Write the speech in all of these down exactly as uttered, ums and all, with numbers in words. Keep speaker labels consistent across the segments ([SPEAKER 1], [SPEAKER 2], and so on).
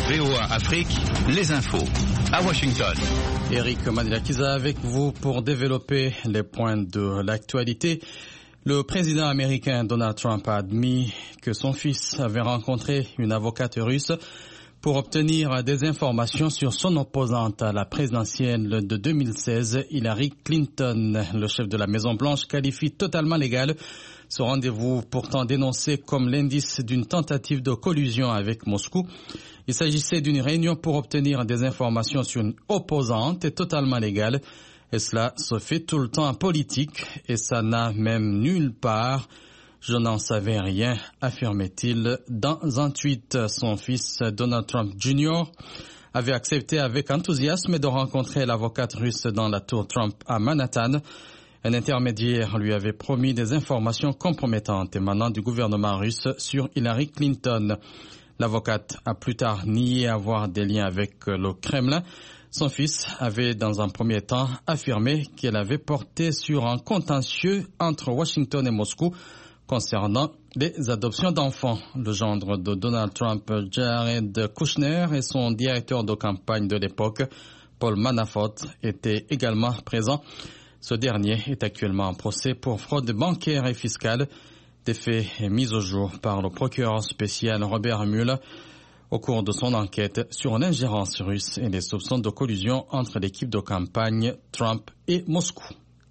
[SPEAKER 1] V O A Afrique, les infos. À Washington.
[SPEAKER 2] Eric Madilakiza avec vous pour développer les points de l'actualité. Le président américain Donald Trump a admis que son fils avait rencontré une avocate russe pour obtenir des informations sur son opposante à la présidentielle de deux mille seize, Hillary Clinton. Le chef de la Maison-Blanche qualifie totalement légal ce rendez-vous pourtant dénoncé comme l'indice d'une tentative de collusion avec Moscou. Il s'agissait d'une réunion pour obtenir des informations sur une opposante et totalement légale. Et cela se fait tout le temps en politique et ça n'a même nulle part. Je n'en savais rien, affirmait-il dans un tweet. Son fils Donald Trump junior avait accepté avec enthousiasme de rencontrer l'avocate russe dans la tour Trump à Manhattan. Un intermédiaire lui avait promis des informations compromettantes émanant du gouvernement russe sur Hillary Clinton. L'avocate a plus tard nié avoir des liens avec le Kremlin. Son fils avait dans un premier temps affirmé qu'elle avait porté sur un contentieux entre Washington et Moscou concernant les adoptions d'enfants. Le gendre de Donald Trump, Jared Kushner, et son directeur de campagne de l'époque, Paul Manafort, étaient également présents. Ce dernier est actuellement en procès pour fraude bancaire et fiscale, des faits mis au jour par le procureur spécial Robert Mueller au cours de son enquête sur l'ingérence russe et les soupçons de collusion entre l'équipe de campagne Trump et Moscou.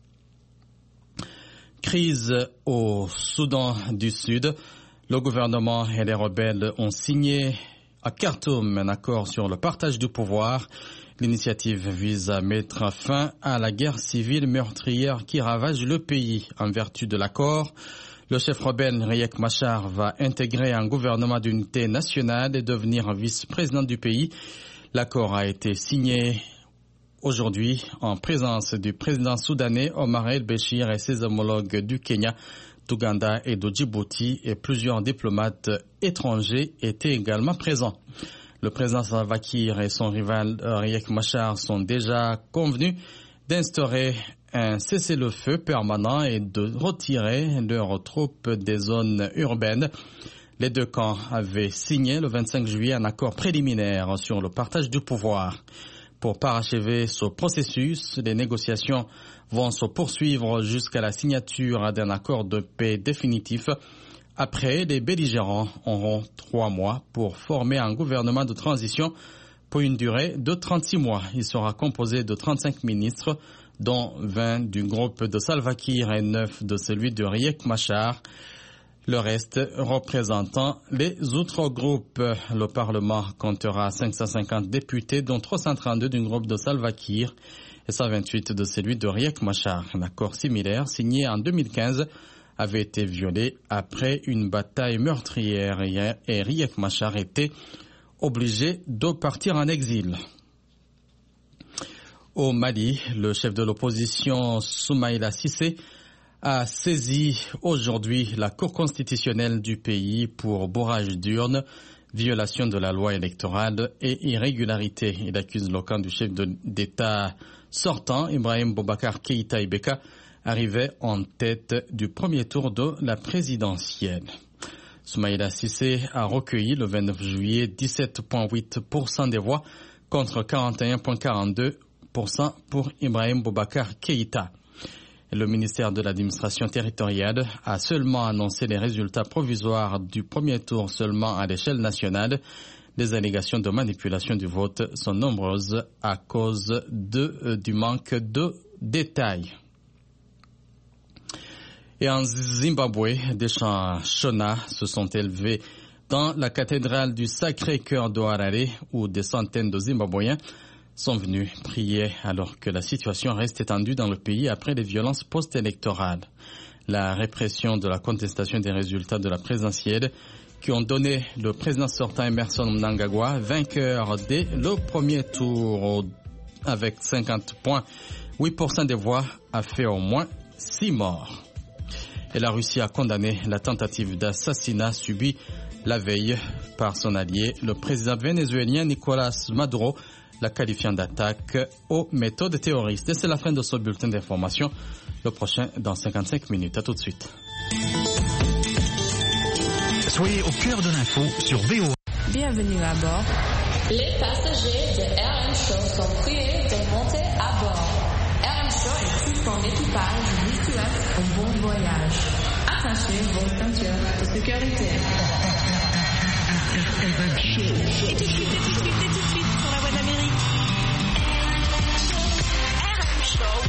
[SPEAKER 2] Crise au Soudan du Sud. Le gouvernement et les rebelles ont signé à Khartoum un accord sur le partage du pouvoir. L'initiative vise à mettre fin à la guerre civile meurtrière qui ravage le pays. En vertu de l'accord, le chef rebelle Riek Machar va intégrer un gouvernement d'unité nationale et devenir vice-président du pays. L'accord a été signé aujourd'hui en présence du président soudanais Omar el-Béchir et ses homologues du Kenya, d'Ouganda et de Djibouti, et plusieurs diplomates étrangers étaient également présents. Le président Salva Kiir et son rival Riek Machar sont déjà convenus d'instaurer un cessez-le-feu permanent et de retirer leurs troupes des zones urbaines. Les deux camps avaient signé le vingt-cinq juillet un accord préliminaire sur le partage du pouvoir. Pour parachever ce processus, les négociations vont se poursuivre jusqu'à la signature d'un accord de paix définitif. Après, les belligérants auront trois mois pour former un gouvernement de transition pour une durée de trente-six mois. Il sera composé de trente-cinq ministres, dont vingt du groupe de Salva Kiir et neuf de celui de Riek Machar. Le reste représentant les autres groupes. Le Parlement comptera cinq cent cinquante députés, dont trois cent trente-deux du groupe de Salva Kiir et cent vingt-huit de celui de Riek Machar. Un accord similaire signé en deux mille quinze avait été violé après une bataille meurtrière et Riek Machar était obligé de partir en exil. Au Mali, le chef de l'opposition Soumaïla Cissé a saisi aujourd'hui la Cour constitutionnelle du pays pour bourrage d'urnes, violation de la loi électorale et irrégularité. Il accuse le camp du chef d'État sortant, Ibrahim Boubacar Keïta Ibeka, arrivé en tête du premier tour de la présidentielle. Soumaïla Cissé a recueilli le vingt-neuf juillet dix-sept virgule huit pour cent des voix contre quarante et un virgule quarante-deux pour cent pour Ibrahim Boubacar Keïta. Le ministère de l'administration territoriale a seulement annoncé les résultats provisoires du premier tour seulement à l'échelle nationale. Les allégations de manipulation du vote sont nombreuses à cause de, euh, du manque de détails. Et en Zimbabwe, des chants Shona se sont élevés dans la cathédrale du Sacré-Cœur de Harare, où des centaines de Zimbabwéens sont venus prier alors que la situation reste étendue dans le pays après les violences post-électorales. La répression de la contestation des résultats de la présidentielle qui ont donné le président sortant Emmerson Mnangagwa vainqueur dès le premier tour avec cinquante virgule huit pour cent des voix a fait au moins six morts. Et la Russie a condamné la tentative d'assassinat subie la veille par son allié, le président vénézuélien Nicolás Maduro, la qualifiant d'attaque aux méthodes terroristes. Et c'est la fin de ce bulletin d'information. Le prochain dans cinquante-cinq minutes. À tout de suite.
[SPEAKER 1] Soyez au cœur de l'info sur V O A.
[SPEAKER 3] Bienvenue à bord. Les passagers de R M Show sont priés de monter à bord. R M Show et tout son équipage vous souhaitent un bon voyage. Attachez vos ceintures de sécurité.
[SPEAKER 4] R M Show. Et tout de suite, et tout de suite, et tout de suite sur la voie de l'Amérique. R M Show.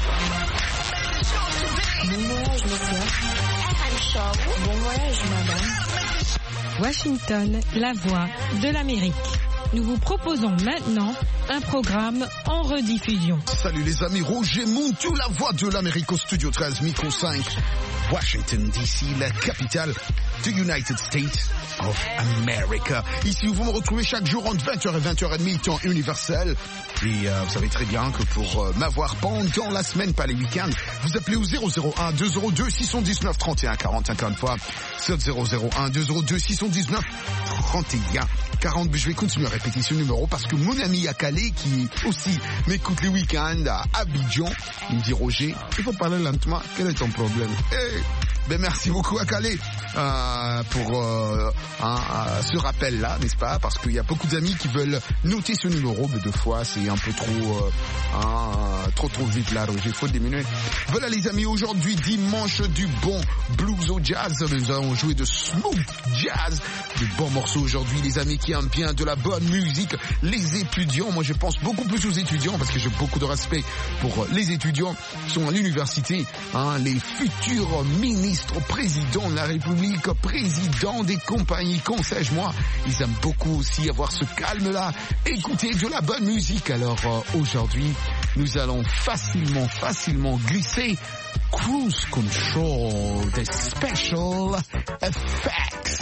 [SPEAKER 5] Bon voyage, monsieur.
[SPEAKER 4] R M Show.
[SPEAKER 5] Bon voyage, madame.
[SPEAKER 6] Washington, la voix de l'Amérique. Nous vous proposons maintenant un programme en rediffusion.
[SPEAKER 7] Salut les amis, Roger Montou, la voix de l'Amérique au studio treize, micro cinq, Washington D C, la capitale du United States of America. Ici où vous me retrouvez chaque jour entre vingt heures et vingt heures trente, temps universel. Et euh, vous savez très bien que pour euh, m'avoir pendant la semaine, pas les week-ends, vous appelez au zéro zéro un deux zéro deux six un neuf trente et un quarante, encore une fois, c'est zéro zéro un deux zéro deux six un neuf trente et un quarante. Je vais continuer à répéter ce numéro parce que mon ami à Calais, qui aussi m'écoute les week-ends à Abidjan, il me dit: Roger, il faut parler lentement, quel est ton problème? Hey, ben merci beaucoup à Calais euh, pour euh, hein, euh, ce rappel-là, n'est-ce pas? Parce qu'il y a beaucoup d'amis qui veulent noter ce numéro, mais deux fois c'est un peu trop, euh, hein, trop trop vite là, Roger, il faut diminuer. Voilà les amis, aujourd'hui dimanche du bon blues au jazz, nous allons jouer de smooth jazz, de bons morceaux aujourd'hui, les amis qui aiment bien de la bonne musique, les étudiants, moi je pense beaucoup plus aux étudiants parce que j'ai beaucoup de respect pour les étudiants qui sont à l'université, hein, les futurs ministres, président de la République, président des compagnies, qu'en sais-je moi, ils aiment beaucoup aussi avoir ce calme-là, écouter de la bonne musique. Alors euh, aujourd'hui, nous allons facilement, facilement glisser Cruise Control des Special Effects.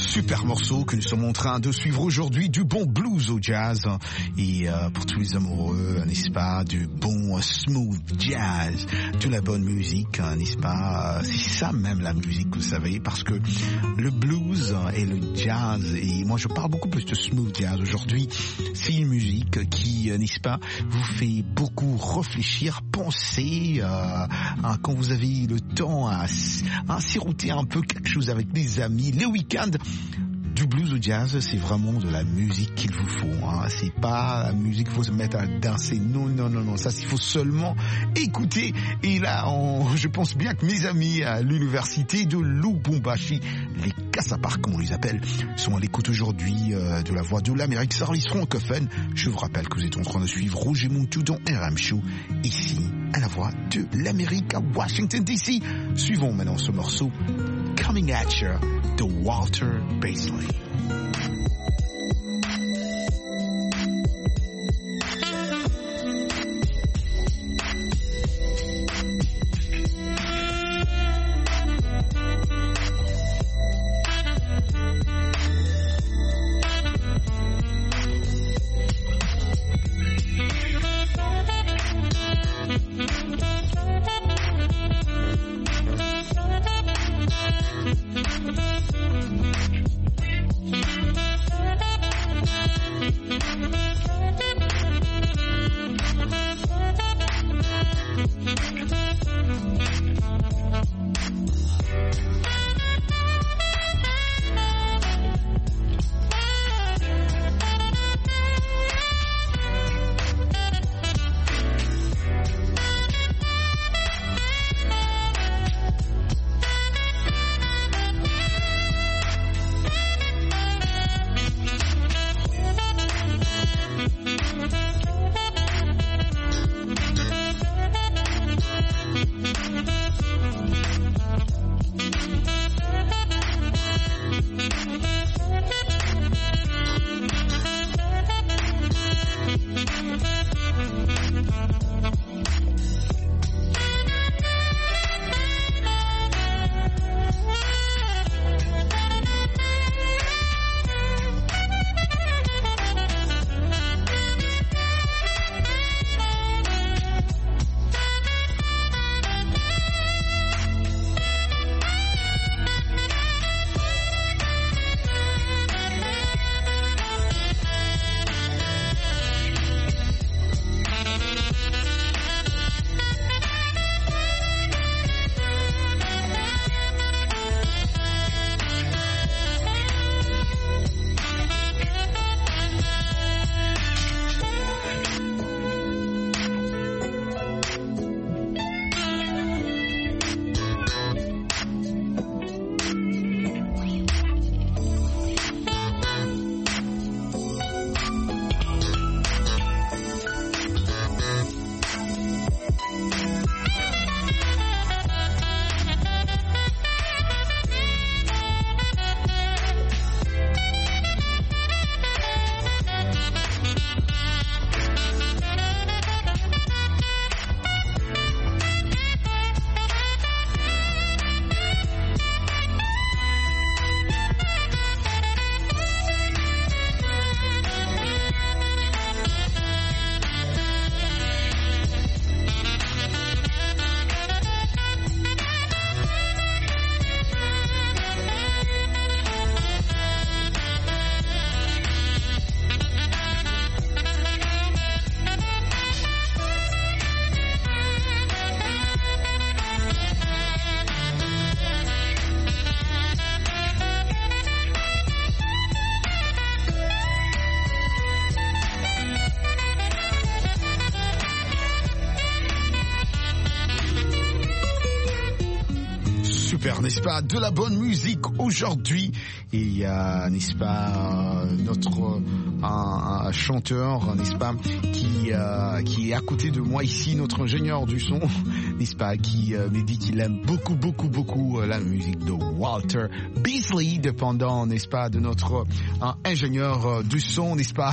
[SPEAKER 7] super morceau que nous sommes en train de suivre aujourd'hui, du bon blues au jazz et euh, pour tous les amoureux, n'est-ce pas, du bon smooth jazz, de la bonne musique, n'est-ce pas, c'est ça même la musique, vous savez, parce que le blues et le jazz, et moi je parle beaucoup plus de smooth jazz aujourd'hui, c'est une musique qui, n'est-ce pas, vous fait beaucoup réfléchir, penser, euh, hein, quand vous avez le temps à, à siroter un peu quelque chose avec des amis, les week-ends. Du blues au jazz, c'est vraiment de la musique qu'il vous faut. Hein. C'est pas la musique qu'il faut se mettre à danser. Non, non, non, non. Ça, il faut seulement écouter. Et là, on, je pense bien que mes amis à l'université de Lubumbashi, les Kassaparks, comme on les appelle, sont à l'écoute aujourd'hui euh, de la voix de l'Amérique, service francophone. Je vous rappelle que vous êtes en train de suivre Roger Montou dans R M Show, ici, à la voix de l'Amérique, à Washington D C. Suivons maintenant ce morceau, Coming at You, de Walter Beasley. Super, n'est-ce pas, de la bonne musique aujourd'hui. Et il y a, n'est-ce pas, notre un, un chanteur, n'est-ce pas, qui euh, qui est à côté de moi ici, notre ingénieur du son, n'est-ce pas, qui euh, me dit qu'il aime beaucoup, beaucoup, beaucoup euh, la musique de Walter Beasley, dépendant, n'est-ce pas, de notre un ingénieur euh, du son, n'est-ce pas.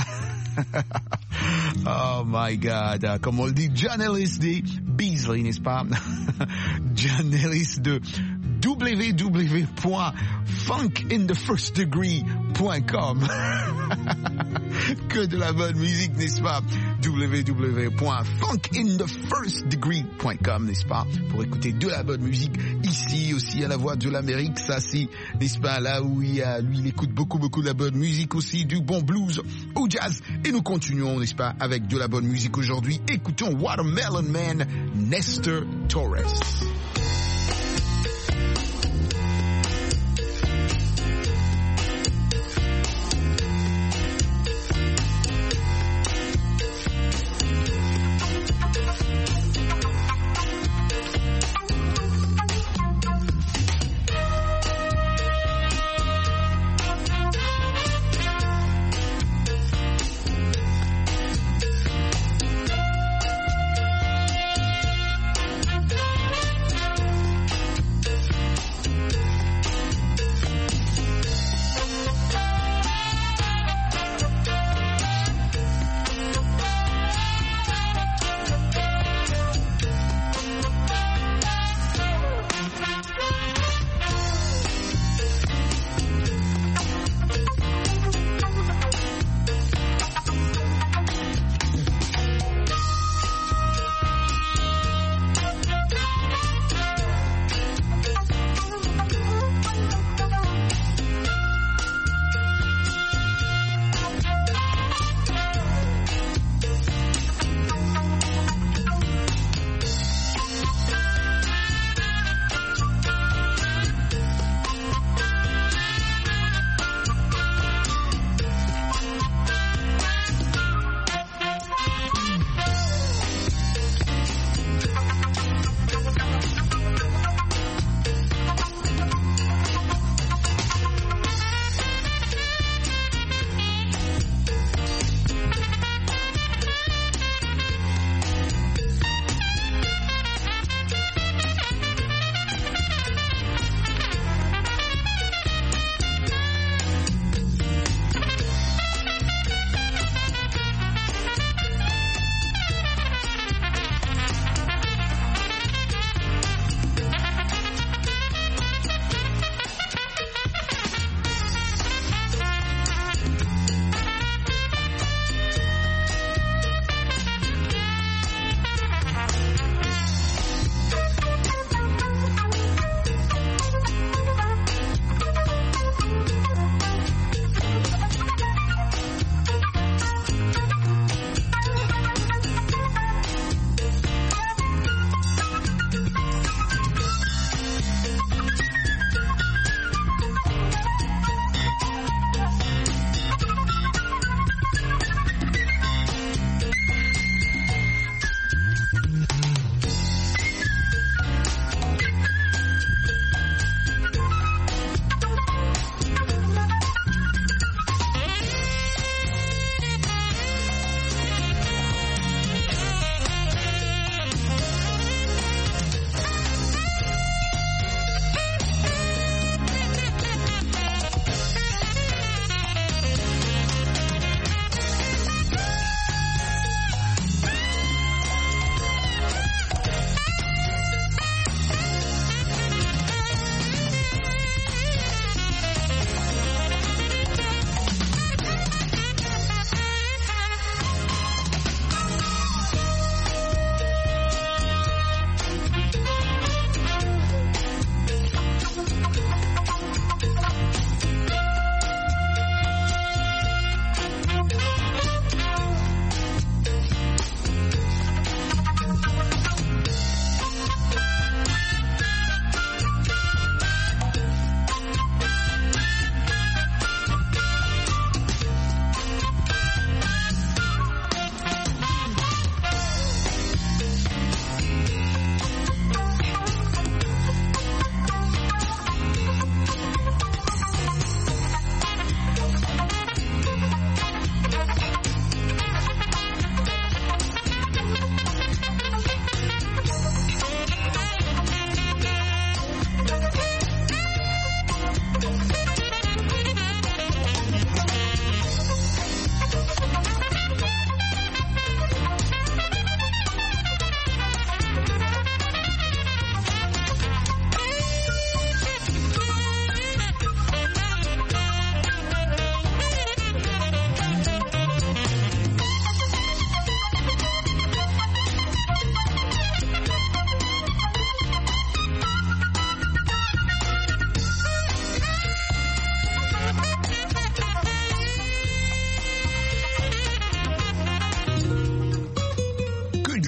[SPEAKER 7] Oh my God, comme on le dit, John Ellis de Beasley, n'est-ce pas? John Ellis de w w w point funk in the first degree point com. Que de la bonne musique, n'est-ce pas? w w w point funk in the first degree point com, n'est-ce pas? Pour écouter de la bonne musique ici aussi à la Voix de l'Amérique. Ça c'est, n'est-ce pas, là où il y a, lui il écoute beaucoup beaucoup de la bonne musique aussi, du bon blues au jazz. Et nous continuons, n'est-ce pas, avec de la bonne musique aujourd'hui. Écoutons Watermelon Man, Nestor Torres.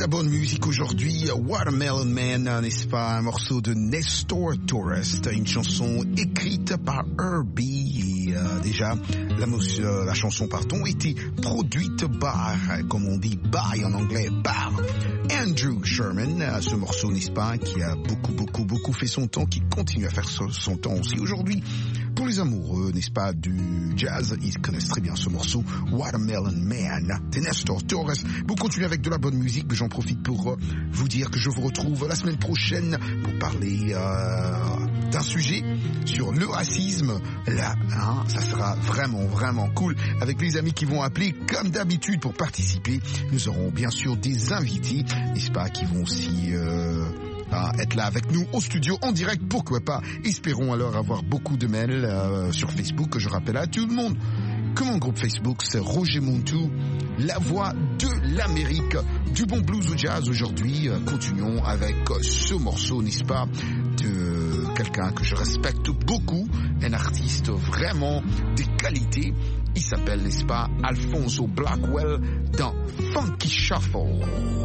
[SPEAKER 7] bonne musique aujourd'hui. Watermelon Man, n'est-ce pas, un morceau de Nestor Torres, une chanson écrite par Herbie. Et euh, déjà, la, euh, la chanson, pardon, était produite par, comme on dit, by en anglais, par Andrew Sherman. Ce morceau, n'est-ce pas, qui a beaucoup, beaucoup, beaucoup fait son temps, qui continue à faire son temps aussi aujourd'hui. Pour les amoureux, n'est-ce pas, du jazz, ils connaissent très bien ce morceau, Watermelon Man, de Nestor Torres. Vous continuez avec de la bonne musique, mais j'en profite pour euh, vous dire que je vous retrouve la semaine prochaine pour parler euh, d'un sujet sur le racisme. Là, hein, ça sera vraiment, vraiment cool avec les amis qui vont appeler comme d'habitude pour participer. Nous aurons bien sûr des invités, n'est-ce pas, qui vont aussi... Euh, à être là avec nous au studio en direct, pourquoi pas. Espérons alors avoir beaucoup de mails euh, sur Facebook, que je rappelle à tout le monde que mon groupe Facebook c'est Roger Montou, la voix de l'Amérique, du bon blues au jazz aujourd'hui. Euh, continuons avec ce morceau, n'est-ce pas, de quelqu'un que je respecte beaucoup, un artiste vraiment de qualité. Il s'appelle, n'est-ce pas, Alfonso Blackwell dans Funky Shuffle.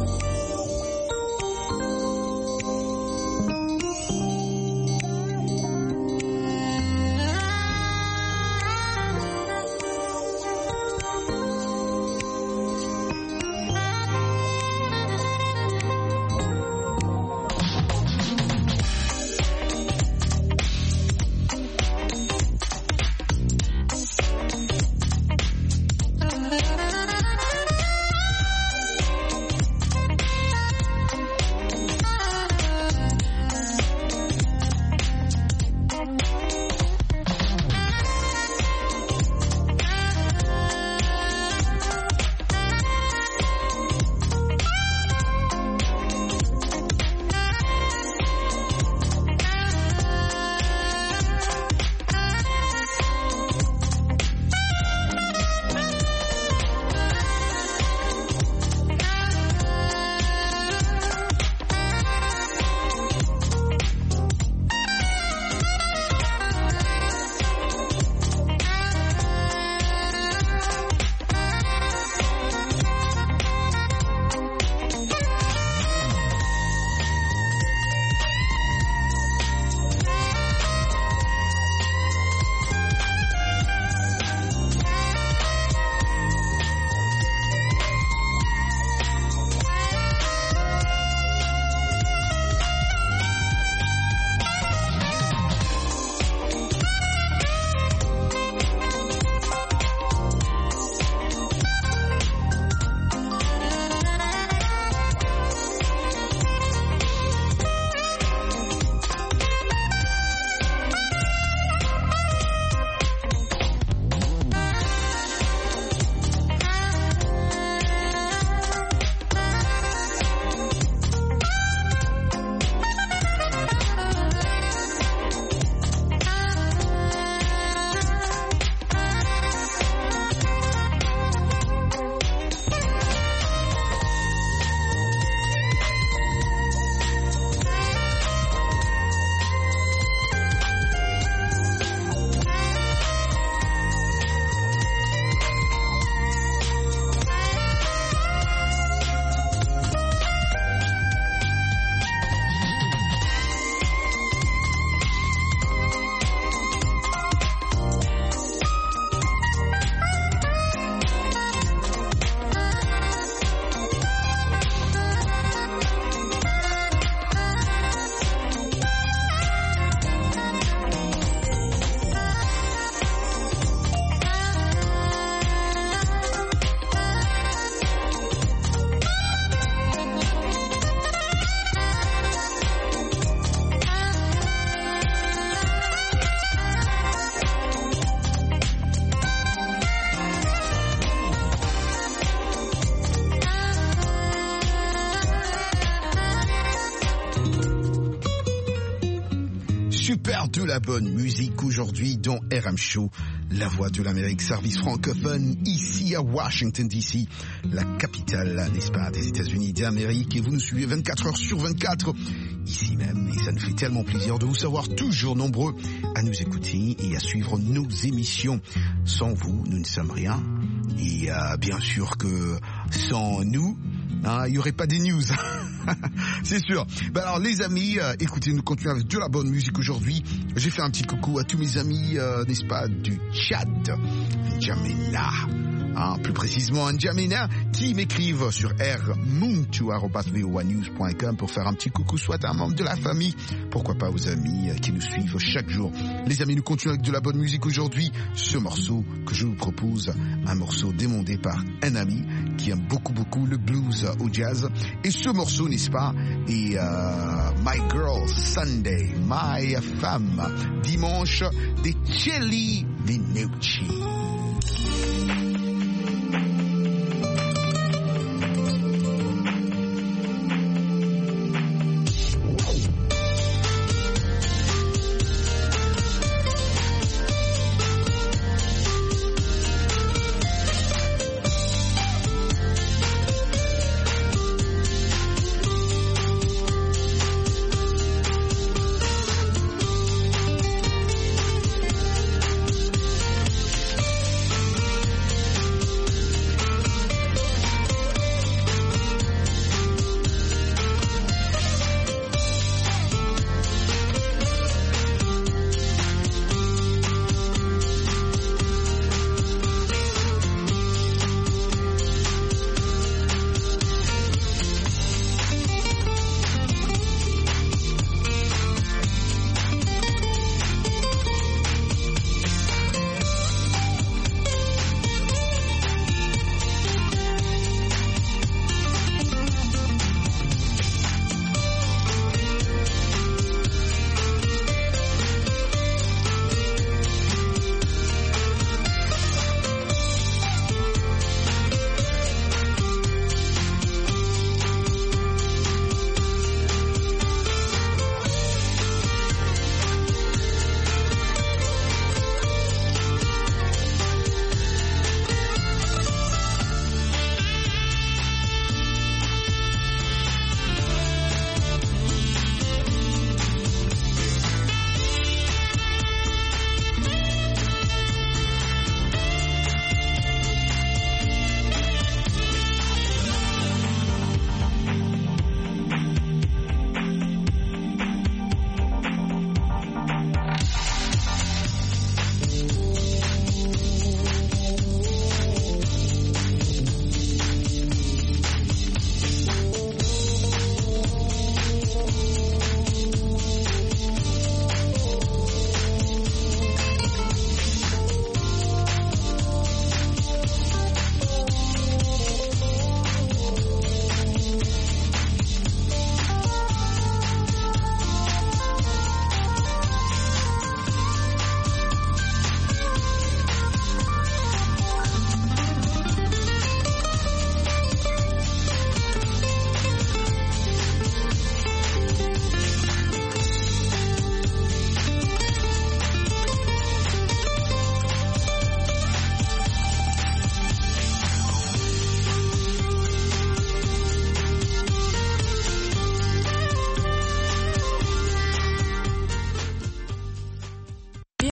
[SPEAKER 7] Super de la bonne musique aujourd'hui dans R M Show, la voix de l'Amérique, service francophone ici à Washington D C, la capitale, n'est-ce pas, des États-Unis d'Amérique. Et vous nous suivez vingt-quatre heures sur vingt-quatre ici même. Et ça nous fait tellement plaisir de vous savoir toujours nombreux à nous écouter et à suivre nos émissions. Sans vous, nous ne sommes rien. Et euh, bien sûr que sans nous, Hein, il n'y aurait pas des news. C'est sûr. Ben alors les amis, euh, écoutez, nous continuons avec de la bonne musique aujourd'hui. J'ai fait un petit coucou à tous mes amis, euh, n'est-ce pas, du Tchad, N'Djamena. Hein, plus précisément N'Djamena, qui m'écrivent sur r muntu arobase v o a news point com pour faire un petit coucou soit à un membre de la famille, pourquoi pas aux amis qui nous suivent chaque jour. Les amis, nous continuons avec de la bonne musique aujourd'hui. Ce morceau que je vous propose, un morceau demandé par un ami qui aime beaucoup beaucoup le blues au jazz. Et ce morceau, n'est-ce pas, est euh, My Girl Sunday, My Femme, dimanche des Celli Minucci.